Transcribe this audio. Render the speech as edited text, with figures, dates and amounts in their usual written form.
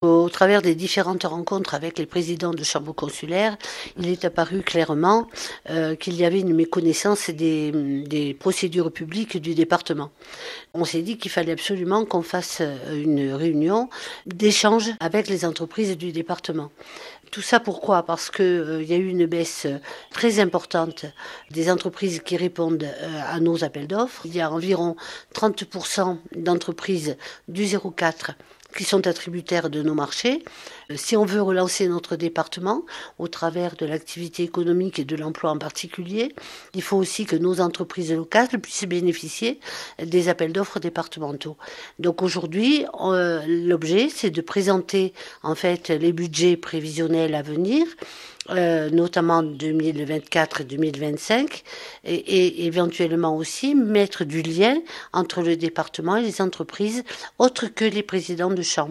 Au travers des différentes rencontres avec les présidents de chambres consulaires, il est apparu clairement qu'il y avait une méconnaissance des procédures publiques du département. On s'est dit qu'il fallait absolument qu'on fasse une réunion d'échange avec les entreprises du département. Tout ça pourquoi ? Parce qu'il y a eu une baisse très importante des entreprises qui répondent à nos appels d'offres. Il y a environ 30% d'entreprises du 04 qui sont attributaires de nos marchés. Si on veut relancer notre département au travers de l'activité économique et de l'emploi en particulier, il faut aussi que nos entreprises locales puissent bénéficier des appels d'offres départementaux. Donc aujourd'hui, l'objet, c'est de présenter en fait les budgets prévisionnels à venir, notamment 2024 et 2025, et éventuellement aussi mettre du lien entre le département et les entreprises autres que les présidents de chambre.